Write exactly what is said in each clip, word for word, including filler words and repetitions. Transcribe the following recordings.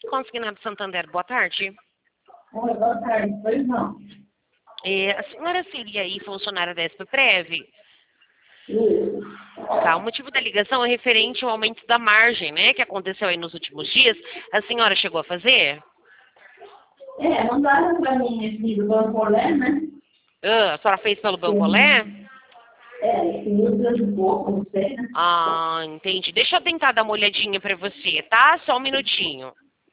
Consignado Santander, boa tarde. Oi, boa tarde, pois não. É, a senhora seria aí funcionária da SPPrev? Isso. Tá, o motivo da ligação é referente ao aumento da margem, né, que aconteceu aí nos últimos dias. A senhora chegou a fazer? É, mandaram para mim aqui do Banco Olé, né? Ah, a senhora fez pelo Banco Sim. Olé? É, que muda de pouco, não sei, né? Ah, entendi. Deixa eu tentar dar uma olhadinha pra você, tá? Só um minutinho.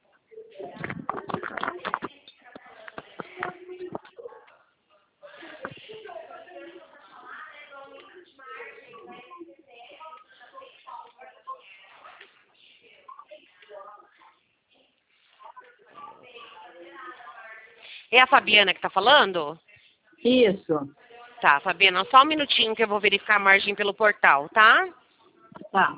É a Fabiana que tá falando? Isso. Tá, Fabiana, só um minutinho que eu vou verificar a margem pelo portal, tá? Tá.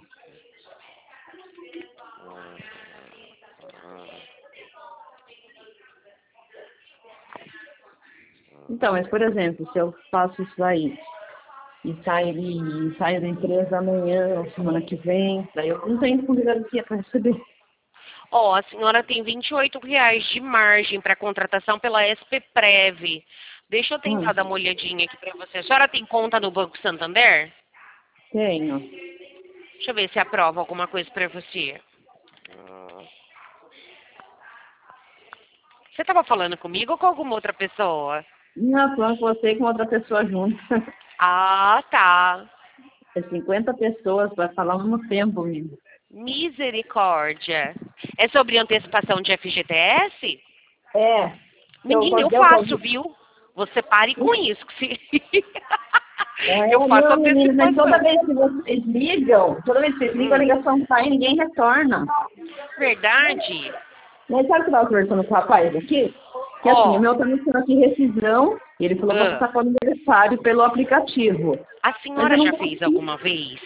Então, mas por exemplo, se eu faço isso aí e saio, e saio da empresa amanhã ou semana que vem, daí eu não tenho disponibilidade para receber. Ó, a senhora tem vinte e oito reais de margem para contratação pela SPPrev. Deixa eu Hum, tentar dar uma olhadinha aqui para você. A senhora tem conta no Banco Santander? tenho. Deixa eu ver se aprova alguma coisa para você. Você estava falando comigo ou com alguma outra pessoa? Não, falando com você e com outra pessoa junto. Ah, tá. É cinquenta pessoas para falar ao mesmo tempo, menino. Misericórdia. É sobre antecipação de F G T S? É. Eu Menina, eu guardei o faço, convite. viu? Você pare com isso. Que se... É, eu faço não, menino, mas toda antecipação. vez que vocês ligam, toda vez que vocês ligam, a Hum, ligação sai e ninguém retorna. verdade? Mas sabe o que eu estava conversando com o rapaz aqui? Que assim, o Ó, meu tá mostrando aqui rescisão, e ele falou para ah, passar para o aniversário pelo aplicativo. a Mas eu senhora não já fez consigo. alguma vez?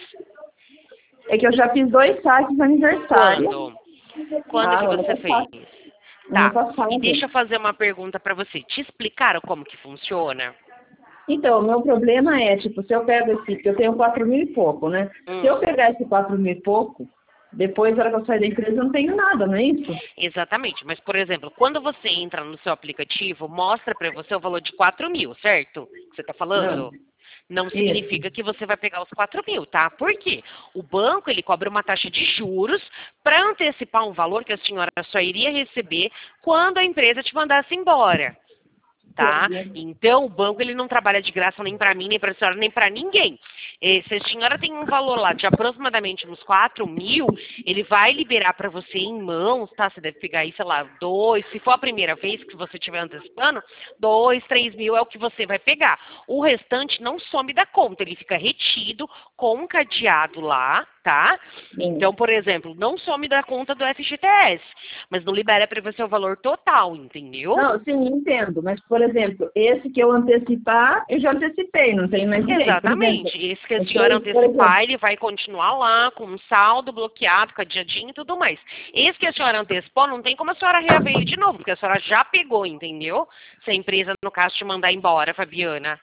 É que eu já fiz dois saques de aniversário. Quando? Quando Ah, que no ano você fez? passado. No ano Tá. E passado. deixa eu fazer uma pergunta pra você. Te explicaram como que funciona? Então, o meu problema é, tipo, se eu pego esse, porque eu tenho quatro mil e pouco, né? Se eu Hum, pegar esse quatro mil e pouco, depois, na hora que eu sair da empresa, eu não tenho nada, não é isso? exatamente. Mas, por exemplo, quando você entra no seu aplicativo, mostra pra você o valor de quatro mil, certo? Que você tá Não. falando? Não Isso. significa que você vai pegar os quatro mil, tá? Por quê? O banco, ele cobra uma taxa de juros para antecipar um valor que a senhora só iria receber quando a empresa te mandasse embora. Tá? Entendi. Então, o banco ele não trabalha de graça nem para mim, nem para a senhora, nem para ninguém. Eh, se a senhora tem um valor lá de aproximadamente uns quatro mil, ele vai liberar para você em mãos, tá? Você deve pegar aí, sei lá, dois. Se for a primeira vez que você estiver antecipando, dois, três mil é o que você vai pegar. O restante não some da conta, ele fica retido com um cadeado lá, tá? Sim. Então, por exemplo, não some da conta do F G T S, mas não libera para você o valor total, entendeu? Não, sim, entendo. Mas, por exemplo, esse que eu antecipar, eu já antecipei, não tem mais direito. Por exemplo, Exatamente. Esse que a eu senhora sei, por exemplo, antecipar, ele vai continuar lá com um saldo bloqueado, cadeadinho e tudo mais. Esse que a senhora antecipou, não tem como a senhora reaver ele de novo, porque a senhora já pegou, entendeu? Se a empresa, no caso, te mandar embora, Fabiana.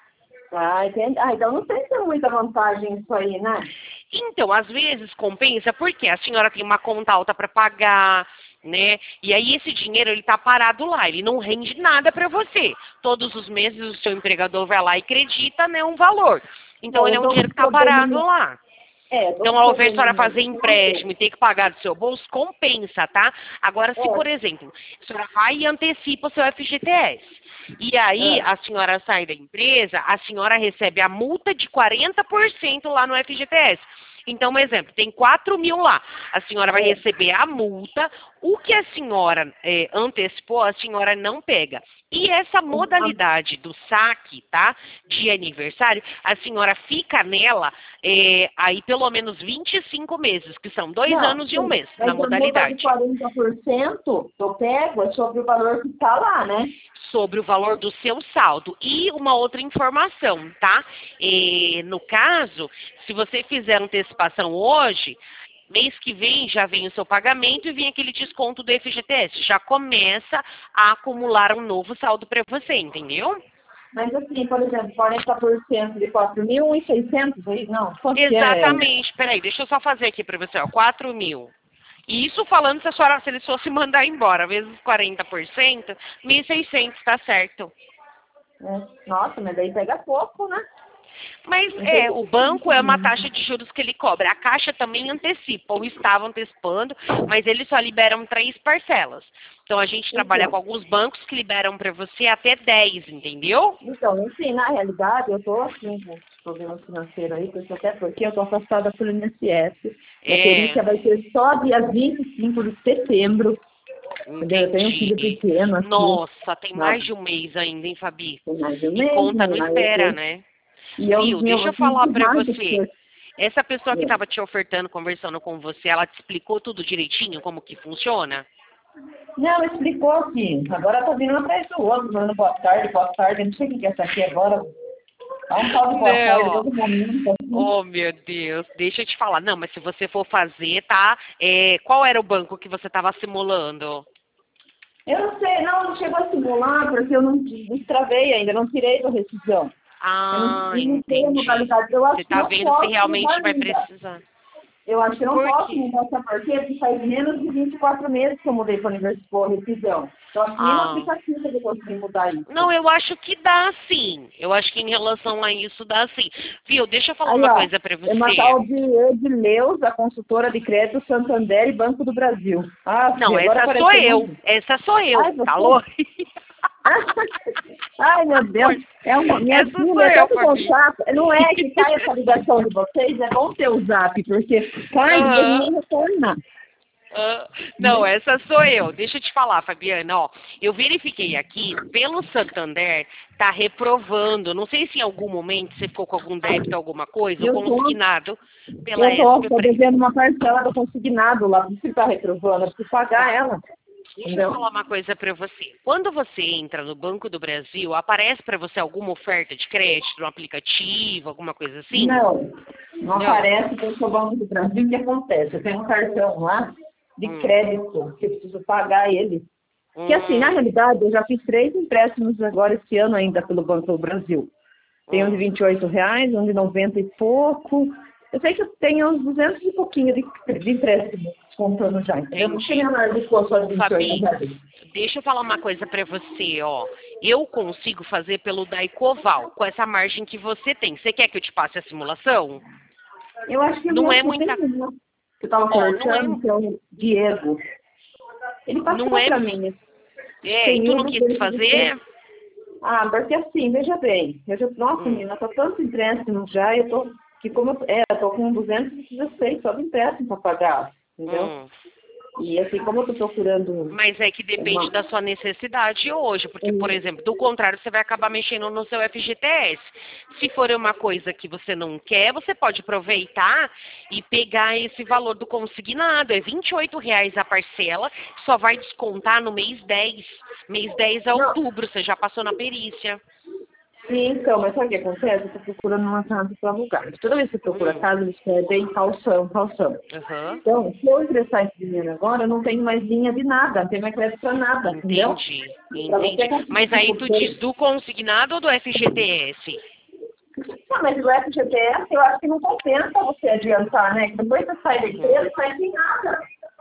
ah, entendi. Ah, então não tem que ter muita vantagem isso aí, né? Então, às vezes compensa porque a senhora tem uma conta alta para pagar, né? E aí esse dinheiro ele tá parado lá, ele não rende nada para você. Todos os meses o seu empregador vai lá e acredita, né, um valor. Então Bom, ele eu é um tô dinheiro que tá parado podendo, lá. é, tô Então, ao invés de a senhora podendo fazer desconto. empréstimo e ter que pagar do seu bolso, compensa, tá? Agora, se, por É, exemplo, a senhora vai e antecipa o seu F G T S, e aí é, a senhora sai da empresa, a senhora recebe a multa de quarenta por cento lá no F G T S. Então, um exemplo, tem quatro mil lá. A senhora vai é. receber a multa. O que a senhora é, antecipou, a senhora não pega. E essa modalidade do saque, tá? De aniversário, a senhora fica nela é, aí pelo menos vinte e cinco meses, que são dois Não, anos e um sim, mês na mas a multa de modalidade. quarenta por cento eu pego é sobre o valor que está lá, né? Sobre o valor do seu saldo. E uma outra informação, tá? É, no caso, se você fizer antecipação hoje, mês que vem já vem o seu pagamento e vem aquele desconto do F G T S. Já começa a acumular um novo saldo para você, entendeu? Mas assim, por exemplo, quarenta por cento de quatro mil e seiscentos aí? Não, quanto que é? Exatamente. Peraí, deixa eu só fazer aqui para você, ó. quatro mil E isso falando se a senhora, se eles fossem mandar embora, vezes quarenta por cento, mil e seiscentos, tá certo. É. Nossa, mas daí pega pouco, né? Mas é, o banco é uma taxa de juros que ele cobra. A Caixa também antecipa, ou estava antecipando, mas eles só liberam três parcelas. Então a gente trabalha Então, com alguns bancos que liberam para você até dez, entendeu? então, assim, na realidade, eu tô assim com os problemas financeiros aí, porque até porque eu tô afastada pelo I N S S. Minha É, perícia vai ser só dia vinte e cinco de setembro. Entendeu? Eu tenho um filho entendi. pequeno aqui. Nossa, tem Nossa, mais de um mês ainda, hein, Fabi? tem mais de um E mês, conta não menina. Eu espera, tô- né? E eu, Viu? meu, Deixa eu eu tenho falar pra demais de você. coisa. Essa pessoa que estava te ofertando, conversando com você, ela te explicou tudo direitinho, como que funciona? Não, explicou aqui. Agora tá vindo um atrás do outro, falando boa tarde, boa tarde. Eu não sei o que é essa aqui agora. Dá um pau de boa Não, tarde ó. todo momento. Assim. Oh, meu Deus. Deixa eu te falar. Não, mas se você for fazer, tá? É, qual era o banco que você estava simulando? Eu não sei, não, não chegou a simular, porque eu não destravei ainda, não tirei da rescisão. Eu não, Ah, eu não sei a entendi. modalidade. Eu Você acho que tá não vendo se posso mudar realmente vai ainda. precisar. Eu acho que não Por posso quê? mudar, sabe por quê? Porque faz menos de vinte e quatro meses que eu mudei para a rescisão. Então, acho que nem no Ah. aplicativo eu consegui mudar isso. Não, eu acho que dá sim. Eu acho que em relação a isso dá sim. Viu, deixa eu falar Aí, uma ó, coisa pra é uma você. tal de Edileus, a consultora de crédito Santander e Banco do Brasil. Ah, Não, filho, agora essa sou apareceu eu. mais. Essa sou eu. Ai, Tá você? louco? Ai, meu Deus. É uma, minha Essa sou filha, é eu, tanto Fabi. contato. Não é que cai essa ligação de vocês, é bom ter o zap, porque cai, depois Aham. ninguém retorna. Ah, não, essa sou eu. Deixa eu te falar, Fabiana, ó, eu verifiquei aqui, pelo Santander, tá reprovando. Não sei se em algum momento você ficou com algum débito, alguma coisa, ou Eu tô, consignado pela eu tô, tô S P Pre. devendo uma parcela do consignado lá, por isso que tá reprovando, eu preciso pagar Tá. ela. Deixa eu Entendeu? falar uma coisa pra você. Quando você entra no Banco do Brasil, aparece pra você alguma oferta de crédito no aplicativo, alguma coisa assim? Não, não Não. aparece que eu sou Banco do Brasil. O que acontece? Eu tenho um cartão lá de Hum. crédito, que eu preciso pagar ele. Que assim, na Hum. realidade, eu já fiz três empréstimos agora esse ano ainda pelo Banco do Brasil. Tem um de Hum. vinte e oito reais, um de noventa e pouco. Eu sei que eu tenho uns duzentos e pouquinho de, de empréstimo comprando já, entendeu? Não Entendi. tinha nada de só de Ô, vinte e oito Fabi, reais. deixa eu falar uma coisa pra você, ó. Eu consigo fazer pelo Daicoval, com essa margem que você tem. Você quer que eu te passe a simulação? Eu acho que o Não meu é tem muita... um, que eu estava Ó, não é... conversando, que é o Diego. Ele Não passou é... para mim. É, e Tem tu um não quis dele que fazer? Ah, porque assim, veja bem, eu já, nossa, Hum. menina, tô tanto empréstimo já, eu tô, que como, eu- é, eu tô com duzentos e dezesseis só de empréstimo para pagar, entendeu? Hum. E assim, como eu tô procurando Mas é que depende uma, da sua necessidade hoje, porque, por um, exemplo, do contrário, você vai acabar mexendo no seu F G T S. Se for uma coisa que você não quer, você pode aproveitar e pegar esse valor do consignado. É vinte e oito reais a parcela, só vai descontar no mês dez. Mês dez é não, outubro, você já passou na perícia. sim, então, mas sabe o que acontece? Eu tô procurando uma casa para alugar. Toda vez que eu procuro a Hum. casa, eles pedem calção, calção. Aham. Então, se eu emprestar esse dinheiro agora, eu não tenho mais linha de nada, não tenho mais crédito para nada, entendeu? Entendi, Para você entendi. conseguir Mas aí tipo, tu diz do consignado ou do F G T S? Não, mas o F G T S eu acho que não compensa você adiantar, né? Que depois você sai da Uhum. empresa, sai sem nada.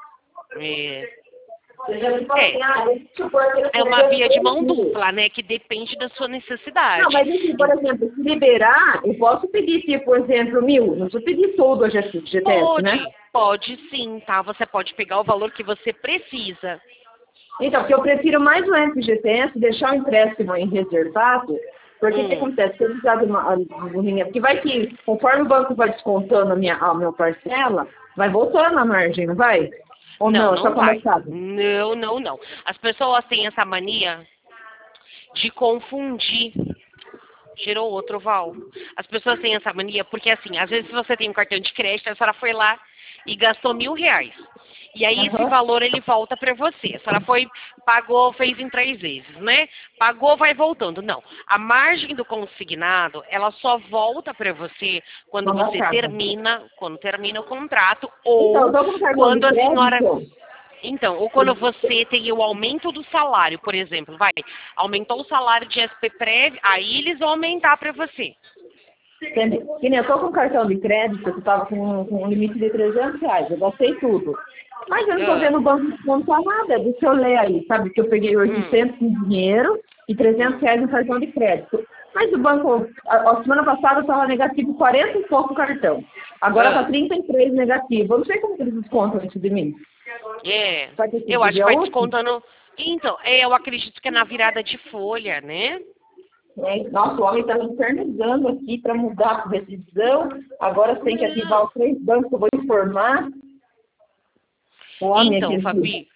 É. Você já me fala É. assim, ah, esse tipo, eu É uma via de mão preciso. dupla, né? Que depende da sua Não, necessidade. mas assim, por exemplo, se liberar, eu posso pedir, tipo, por exemplo, mil. Não preciso pedir todo o G T S, né? Pode, pode sim, tá? Você pode pegar o valor que você precisa. Então, porque eu prefiro mais o F G T S, deixar o empréstimo em reservado, porque o que Hum, acontece? Se eu precisar de uma linha, porque vai que, conforme o banco vai descontando a minha, a minha parcela, vai voltando a margem, não vai? Ou não, não, é só não vai. começado? Não, não, não. As pessoas têm essa mania de confundir. Gerou outro, Val. As pessoas têm essa mania porque, assim, às vezes você tem um cartão de crédito, a senhora foi lá e gastou mil reais. E aí esse Aham. valor ele volta para você. A senhora foi, pagou, fez em três vezes, né? Pagou, vai voltando. Não. A margem do consignado, ela só volta para você quando Não você casa. termina, quando termina o contrato, Então, eu ou tô com cartão de quando a senhora. crédito. Então, ou quando você tem o aumento do salário, por exemplo, vai, aumentou o salário de S P Prev, aí eles vão aumentar para você. Entende? Que nem eu tô com cartão de crédito, que tava com, com um limite de trezentos reais, eu gastei tudo. Mas eu não tô vendo o banco descontar nada. Deixa eu ler aí, sabe? Que eu peguei oitocentos em dinheiro e trezentos reais no cartão de crédito. Mas o banco, a, a semana passada estava negativo quarenta e pouco o cartão. Agora está trinta e três negativo. Eu não sei como que eles descontam isso de mim. É, eu acho que vai descontando. Então, é, eu acredito que é na virada de folha, né? É, nossa, o homem está me infernizando aqui para mudar por rescisão. Agora você tem que ativar os três bancos que eu vou informar. O homem Então, aqui, Fabi,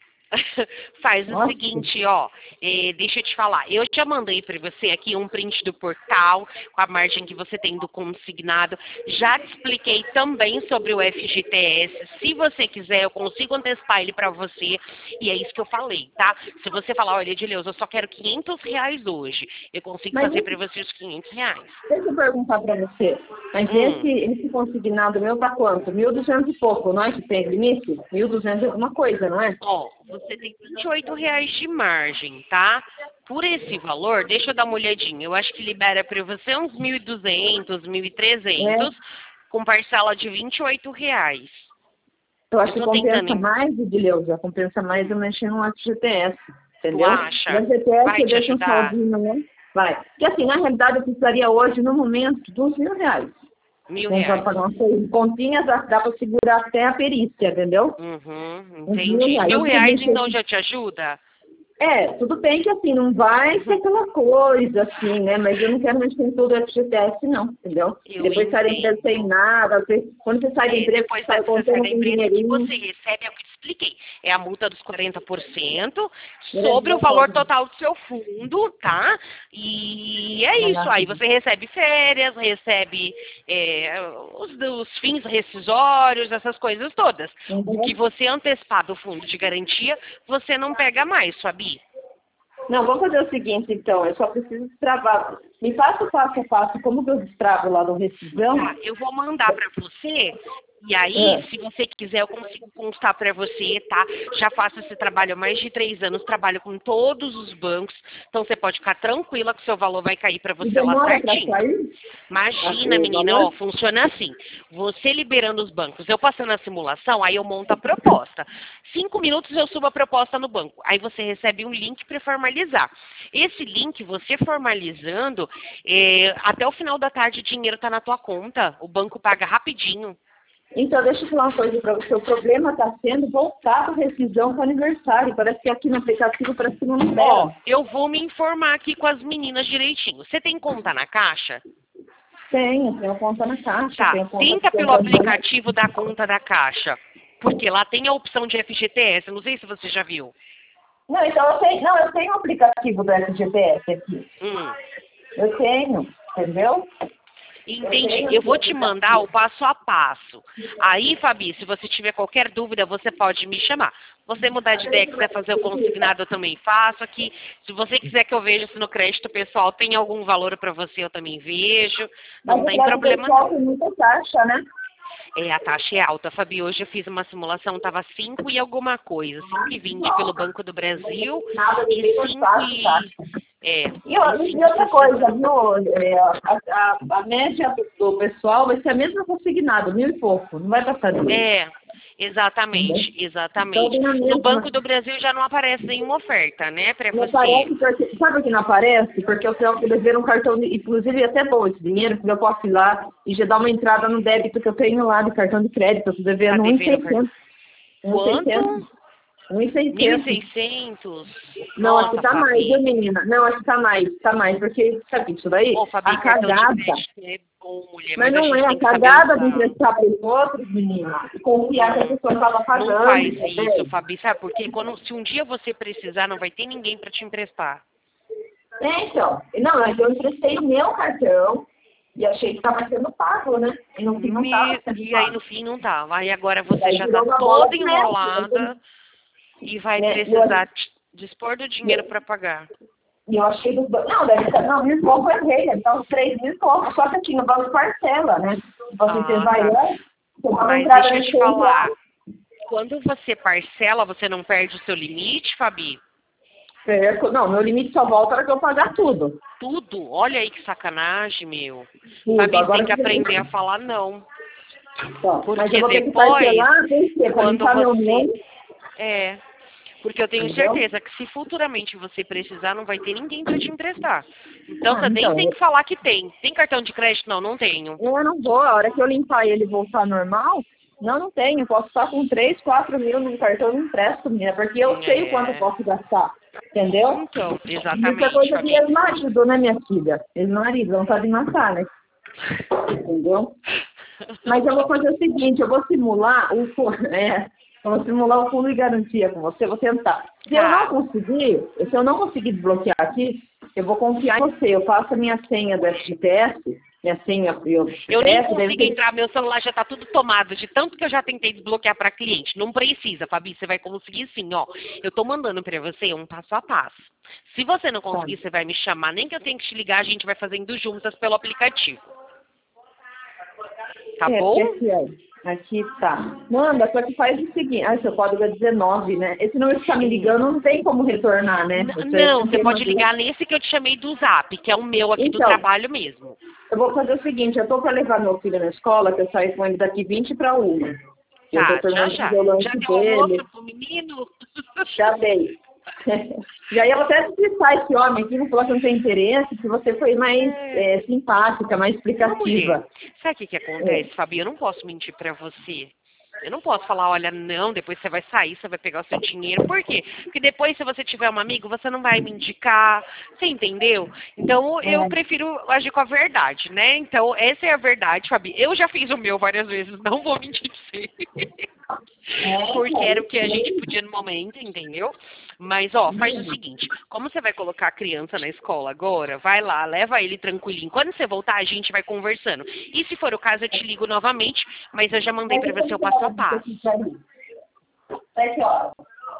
faz o Nossa. seguinte, ó, é, deixa eu te falar, eu já mandei para você aqui um print do portal, com a margem que você tem do consignado, já te expliquei também sobre o F G T S, se você quiser eu consigo antecipar ele para você, e é isso que eu falei, tá? Se você falar, olha, Edileuza, eu só quero quinhentos reais hoje, eu consigo Mas fazer isso- para você os quinhentos reais. Deixa eu perguntar para você. Mas Hum. esse, esse consignado meu tá quanto? mil e duzentos e pouco, não é que tem limite? mil e duzentos é alguma coisa, não é? Ó, você tem vinte e oito reais de margem, tá? Por esse valor, deixa eu dar uma olhadinha. Eu acho que libera para você uns mil e duzentos, mil e trezentos, com parcela de vinte e oito reais. Eu acho Eu que tô compensa tentando- mais, Edileuza, compensa mais eu mexer no F G T S, entendeu? acha? No F G T S Vai eu te deixo um ajudar? saldinho, né? Vai. Porque assim, na realidade eu precisaria hoje, no momento, de uns mil reais. Mil Então, reais. pagar umas seis continhas, dá dá para segurar até a perícia, entendeu? Uhum, Uns mil entendi. reais. Mil Eu reais, deixei- então, já te ajuda? É, tudo bem que assim, não vai ser aquela coisa assim, né? Mas eu não quero mexer em todo o F G T S, não, entendeu? Eu Depois sai da empresa entendo. sem nada, você- quando você sai da É, empresa, depois você sai da, você sai contando da com empresa, o que dinheirinho. você recebe é o que eu te expliquei. É a multa dos quarenta por cento Beleza, sobre o então, valor pode. total do seu fundo, tá? E é isso. Aí você recebe férias, recebe é, os, os fins rescisórios, essas coisas todas. O Uhum. que você antecipar do fundo de garantia, você não pega mais, Fabi. Não, vamos fazer o seguinte, então. Eu só preciso destravar. Me passa o passo a passo, como que eu destravo lá no rescisão? Tá, eu vou mandar para você. E aí, É. se você quiser, eu consigo constar para você, tá? Já faço esse trabalho há mais de três anos, trabalho com todos os bancos, então você pode ficar tranquila que o seu valor vai cair para E você lá demora para certinho. sair? Imagina, Assim, menina, valor? ó, funciona assim. Você liberando os bancos, eu passando a simulação, aí eu monto a proposta. Cinco minutos eu subo a proposta no banco. Aí você recebe um link para formalizar. Esse link, você formalizando, é, até o final da tarde o dinheiro está na tua conta. O banco paga rapidinho. Então, deixa eu falar uma coisa para você. O problema está sendo voltar para rescisão para aniversário. Parece que aqui no aplicativo parece que não libera. Ó, eu vou me informar aqui com as meninas direitinho. Você tem conta na Caixa? Tenho, tenho conta na Caixa. Tá, tenho conta tenta de pelo conta de banco. aplicativo da conta da Caixa. Porque lá tem a opção de F G T S. Não sei se você já viu. Não, então eu tenho, não, eu tenho o aplicativo do F G T S aqui. Hum. Eu tenho, entendeu? Entendi. Eu vou te mandar o passo a passo. Aí, Fabi, se você tiver qualquer dúvida, você pode me chamar. Se você mudar de ideia, quiser fazer o consignado, eu também faço aqui. Se você quiser que eu veja se no crédito pessoal tem algum valor para você, eu também vejo. Não Mas tem o problema pessoal não. tem muita taxa, né? É, a taxa é alta, Fabi. Hoje eu fiz uma simulação, estava cinco e alguma coisa. cinco e vinte pelo Banco do Brasil Nada de e bem cinco fácil, e... tá? É, E, ó, e e outra coisa, cinco e viu? É, a, a, a média do pessoal vai ser a mesma consignado, mil e pouco. Não vai passar disso. É, exatamente, exatamente. Então, na No mesma- Banco do Brasil já não aparece nenhuma oferta, né, para Não você. aparece porque, sabe por que não aparece? Porque eu tenho que dever um cartão, de, inclusive é até bom esse dinheiro, porque eu posso ir lá e já dar uma entrada no débito que eu tenho lá de cartão de crédito, eu estou devendo Tá um e devendo seiscentos. Quanto? um e mil e seiscentos. seiscentos? Não, acho Nossa, que tá mais, Fabi. viu, menina? Não, acho que tá mais, tá mais, porque, sabe isso daí? Ô, Fabi, A cartão de cagada. crédito é bom, mulher, Mas mas, a não gente é tem a que saber cagada de usar. emprestar para os outros, menina. E confiar que a pessoa estava pagando. Não faz entendeu? isso, Fabi, sabe por quê? Quando, se um dia você precisar, não vai ter ninguém para te emprestar. É, então. Não, mas eu emprestei o meu cartão e achei que estava sendo pago, né? E no fim não estava Me- sendo E aí pago. no fim não tava. Aí agora você Aí já virou tá uma bola toda de neve, enrolada e vai né? precisar te- dispor do dinheiro para pagar. E eu achei dos bancos. Não, deve estar. Não, mil e pouco eu errei, deve estar uns três mil e pouco. Só que aqui no banco parcela, né? Você, Ah, você vai tá. lá, você dá uma Mas entrada deixa eu no te seu falar. lá. Quando você parcela, você não perde o seu limite, Fabi? Perco. Não, meu limite só volta para que eu pagar tudo. Tudo? Olha aí que sacanagem, meu. Tudo. Fabi, você Agora tem que você- aprender a falar não. Então, mas Porque eu vou ter que depois, parcelar, por quê? Para quando limpar meu você... nome. É, porque eu tenho Entendeu? certeza que se futuramente você precisar, não vai ter ninguém para te emprestar. Então Ah, você nem então, tem eu, que falar que tem. Tem cartão de crédito? Não, não tenho. eu não vou, a hora que eu limpar ele e voltar normal, não, não tenho. Posso estar com três, quatro mil no cartão, eu não empresto, menina, porque eu sei o quanto eu É, posso gastar. Entendeu? então, E isso é exatamente, coisa de Fabi. ex-marido, né, minha filha? Ex-marido, não sabe matar, né? Entendeu? Mas eu vou fazer o seguinte, eu vou simular o fu- é, eu vou simular o fundo de garantia com você, eu vou tentar. Se eu não Tá. conseguir, se eu não conseguir desbloquear aqui, eu vou confiar em você. Eu faço a minha senha do F G T S, minha senha do Eu nem F G T S, deve consigo ter... entrar, meu celular já tá tudo tomado, de tanto que eu já tentei desbloquear para cliente. Não precisa, Fabi, você vai conseguir sim, ó. Eu tô mandando para você um passo a passo. Se você não Tá. conseguir, você vai me chamar, nem que eu tenha que te ligar, a gente vai fazendo juntas pelo aplicativo. Tá É, bom? porque aqui, ó, aqui tá. Manda, só que faz o seguinte, ah, seu código é dezenove, né? Esse número que tá me ligando não tem como retornar, né? N- Você Não, tem você que pode mandar. ligar nesse que eu te chamei do Zap, que é o meu aqui do Então, trabalho mesmo. eu vou fazer o seguinte, eu tô para levar meu filho na escola, que eu saio com ele daqui vinte para uma. Eu tô Tá, já terminando de já. fazer o Já lanche deu almoço dele, pro menino? já dei. Já ia até explicar esse homem aqui, não falou que não tem interesse, que você foi mais É. é, simpática, mais Ô, mulher, explicativa. sabe o que, que É. acontece, Fabi? Eu não posso mentir pra você. Eu não posso falar, olha, não, depois você vai sair, você vai pegar o seu dinheiro. Por quê? Porque depois, se você tiver um amigo, você não vai me indicar. Você entendeu? Então, eu É. prefiro agir com a verdade, né? Então, essa é a verdade, Fabi. Eu já fiz o meu várias vezes, não vou mentir pra você. Porque era o que a gente podia no momento, entendeu? Mas, ó, faz o seguinte, como você vai colocar a criança na escola agora, vai lá, leva ele tranquilinho. Quando você voltar, a gente vai conversando. E se for o caso, eu te ligo novamente, mas eu já mandei pra você o passo a passo. Sete horas.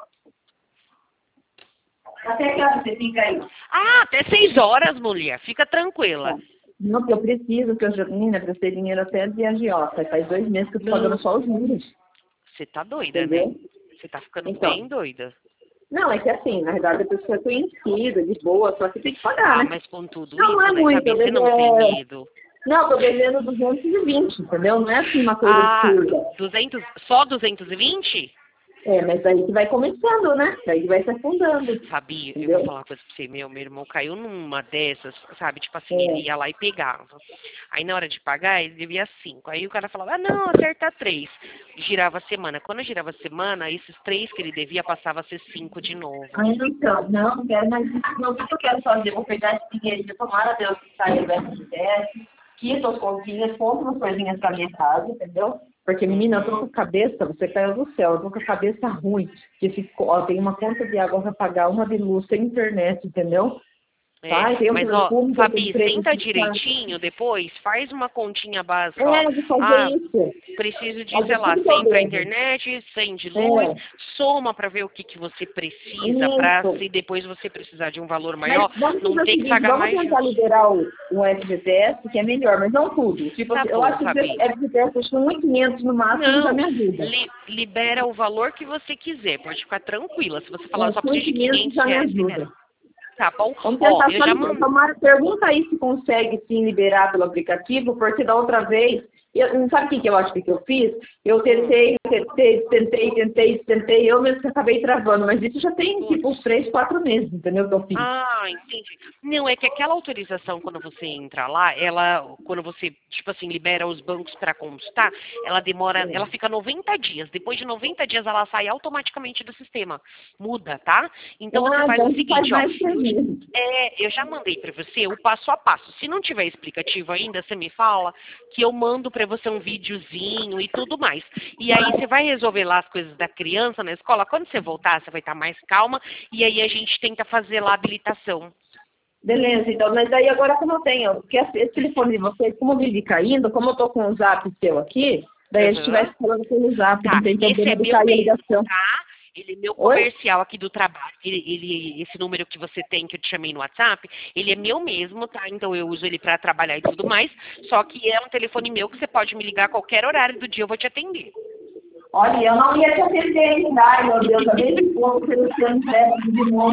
Até que hora você fica aí? Ah, até seis horas, mulher. Fica tranquila. Não, porque eu preciso, que eu já, menina, prestei dinheiro até de agiota. Faz dois meses que eu tô pagando Não, só os juros, você tá doida, né? entendeu? Você tá ficando Então, bem doida. não, é que assim, na verdade a pessoa é conhecida, de boa, só que tem que pagar, Ah, né? mas com tudo Não, não é isso, né, muito, Fabi? eu Você devo, não tem é... medo. Não, eu tô devendo duzentos e vinte, entendeu? Não é assim uma coisa Ah, absurda. duzentos, só duzentos e vinte? É, mas daí que vai começando, né? Daí que vai se afundando, Fabi, eu vou entendeu? falar uma coisa pra você, meu, meu irmão caiu numa dessas, sabe? Tipo assim, É. ele ia lá e pegava. Aí na hora de pagar, ele devia cinco. Aí o cara falava, ah, não, acerta três. Girava a semana. Quando girava a semana, esses três que ele devia passava a ser cinco de novo. Aí então, não, não quero mais isso. Não, o que eu quero fazer? Vou pegar esse dinheirinho, tomara a Deus que saia do F G T S, quito as continhas, compro umas coisinhas pra minha casa, entendeu? Porque, menina, eu tô com a cabeça, você caiu do céu, eu tô com a cabeça ruim. Que ficou, ó, tem uma conta de água pra pagar, uma de luz, tem internet, entendeu? É, Ai, tem um mas ó, perfume que eu Fabi, comprei. senta que tá- direitinho depois, faz uma continha básica, ó. É, de fazer Ah, isso. preciso de, sei Fazer lá, tudo que eu cem pra devo. internet, cem de luz, É, soma pra ver o que, que você precisa, pra isso. se depois você precisar de um valor Mas maior, vamos não fazer o ter que seguinte, pagar vamos mais tentar juros. liberar o, o F G T S, que é melhor, mas não tudo. Tipo, Tá eu bom, acho que Fabi. o F G T S acho que um e quinhentos no máximo já Não, me ajuda. li- libera o valor que você quiser, pode ficar tranquila. Se você falar, eu É, só com preciso de quinhentos quinhentos já me reais, libera. ajuda. Tá bom? Vamos Ó, tentar eu só já liberar. mandei. Tomara, pergunta aí se consegue sim liberar pelo aplicativo, porque da outra vez, eu, não sabe o que, que eu acho que, que eu fiz? Eu Hum. tentei, tentei, tentei, tentei, tentei, eu mesmo que acabei travando, mas isso já tem Putz. tipo uns três, quatro meses, entendeu? Que eu fiz. Ah, entendi. Não, é que aquela autorização, quando você entra lá, ela, quando você, tipo assim, libera os bancos para constar, ela demora, ela fica noventa dias. Depois de noventa dias, ela sai automaticamente do sistema. Muda, tá? Então você Ah, faz o então faz seguinte, ó. mais três meses. É, eu já mandei para você o passo a passo. Se não tiver explicativo ainda, você me fala que eu mando para você um videozinho e tudo mais. E aí você vai resolver lá as coisas da criança na escola. Quando você voltar, você vai estar mais calma. E aí a gente tenta fazer lá a habilitação. Beleza, então, mas daí agora como eu tenho, porque esse telefone de vocês, como vive caindo, como eu tô com o zap seu aqui, daí a gente Uhum. vai falando pelo zap, Tá, não tem esse problema é de meu cair a mesmo, ligação. tá? Ele é meu Oi? comercial aqui do trabalho. Ele, ele- esse número que você tem, que eu te chamei no WhatsApp, ele é meu mesmo, tá? Então eu uso ele para trabalhar e tudo mais. Só que é um telefone meu que você pode me ligar a qualquer horário do dia, eu vou te atender. Olha, eu não ia te atender ainda, ai meu Deus, a vez de pouco você não presta de novo.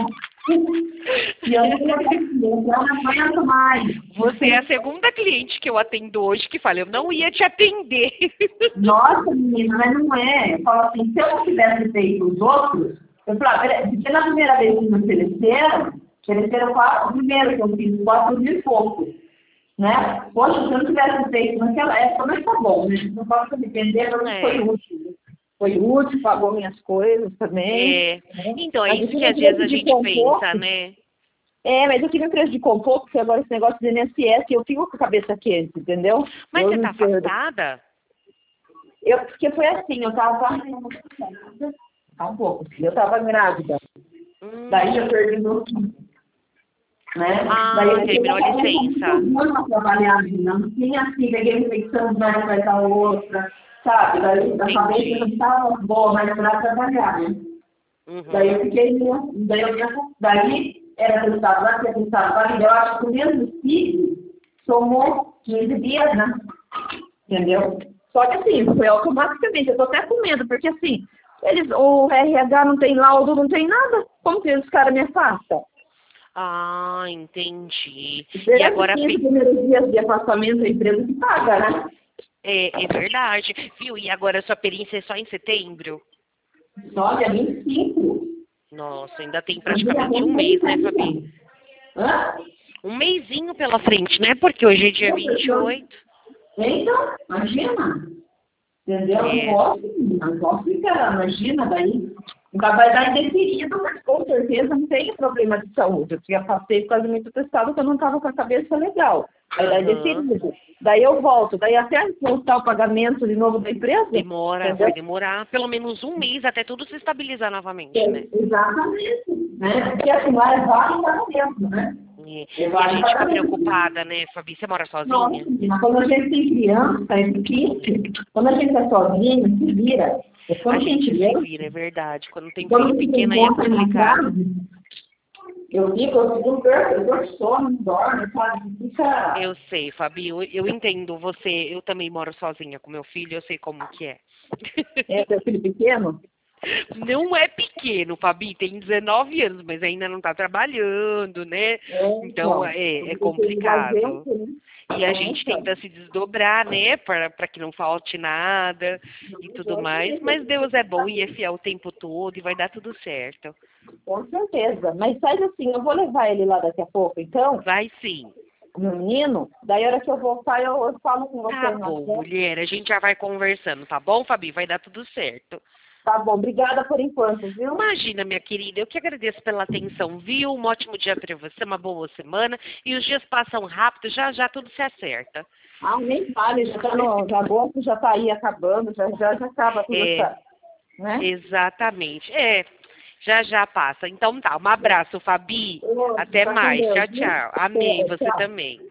E eu não não aguento mais. Você é a segunda cliente que eu atendo hoje que fala, eu não ia te atender. Nossa, menina, mas não é. Eu falo assim, se eu não tivesse feito os outros, eu falo, porque na primeira vez que me ofereceram, ofereceram quatro, o primeiro que eu fiz, quatro mil e pouco. Né? Poxa, se eu não tivesse feito naquela época, mas tá bom, né? Não posso me arrepender, mas É. foi útil. Foi útil, pagou minhas coisas também. É. Né? Então, é Mas isso eu que às queria vezes a gente prejudicou um pensa, pouco. né? É, mas eu queria me prejudicou um pouco, porque agora esse negócio do I N S S, eu fico com a cabeça quente, entendeu? Mas eu você não tá sei. afastada? Eu, porque foi assim, eu tava. Tá um pouco, eu tava grávida. Hum. Daí eu perdi meu filho. Né? Ah, Daí eu terminou a licença. Não trabalhar, não tinha assim, peguei infecção, mas vai dar outra, sabe? Daí da cabeça não estava boa, mas para trabalhar, né? Uhum. Daí eu fiquei, daí eu daí era testado lá, tinha testado lá, eu acho que o mesmo ciclo somou quinze dias, né? Entendeu? Só que assim, foi automaticamente, eu tô até com medo, porque assim, eles, o R H não tem laudo, não tem nada, como que os caras me afastam? Ah, entendi. E E agora os primeiros dias de afastamento a empresa que paga, né? é, é verdade. Viu? E agora a sua perícia é só em setembro? Só dia vinte e cinco. Nossa, ainda tem praticamente um mês, né, Fabi? Hã? Um mêsinho pela frente, né? Porque hoje é dia vinte e oito. Então, imagina. Entendeu? É. Não posso, não posso ficar, imagina, daí. Vai dar indefinido, mas com certeza não tem problema de saúde. Eu já passei por causa muito testado que eu não estava com a cabeça legal. Vai dar indefinido. Daí eu volto, daí até voltar o pagamento de novo da empresa. Demora, entendeu? vai demorar pelo menos um mês até tudo se estabilizar novamente, É, né? exatamente. Né? Porque assim, lá é vários pagamentos, né? É. E a gente fica preocupada, né, Fabi? Você mora sozinha? Nossa, menina, quando a gente tem criança, é difícil. Quando a gente é sozinho, se vira. Quando A gente criança, se vira, é verdade. Quando tem quando filho você pequeno aí é encontra na complicado. casa, eu digo, eu fico perto, eu dou sono, não dorme, sabe? Fica... Eu sei, Fabi, eu, eu entendo você. Eu também moro sozinha com meu filho, eu sei como que é. É, seu filho pequeno? Não é pequeno, Fabi, tem dezenove anos, mas ainda não está trabalhando, né? É, Então, então, é, é porque ele vai ver o complicado. quê? E a É, gente então. tenta se desdobrar, né, para que não falte nada e tudo mais. Mas Deus é bom e é fiel o tempo todo e vai dar tudo certo. Com certeza. Mas faz assim, eu vou levar ele lá daqui a pouco, então, Vai sim. meu menino, daí a hora que eu voltar eu, eu falo com você. Tá na bom, frente. mulher, a gente já vai conversando, tá bom, Fabi? Vai dar tudo certo. Tá bom, obrigada por enquanto, viu? Imagina, minha querida, eu que agradeço pela atenção, viu? Um ótimo dia para você, uma boa semana. E os dias passam rápido, já já tudo se acerta. Ah, nem vale, já tá no já agosto, já tá aí acabando, já já, já acaba tudo É, essa, né? exatamente. É, já já passa. Então tá, um abraço, Fabi. Ô, Até fica com mais. Deus, Tchau, viu? tchau. Amém, Até, você tchau. também.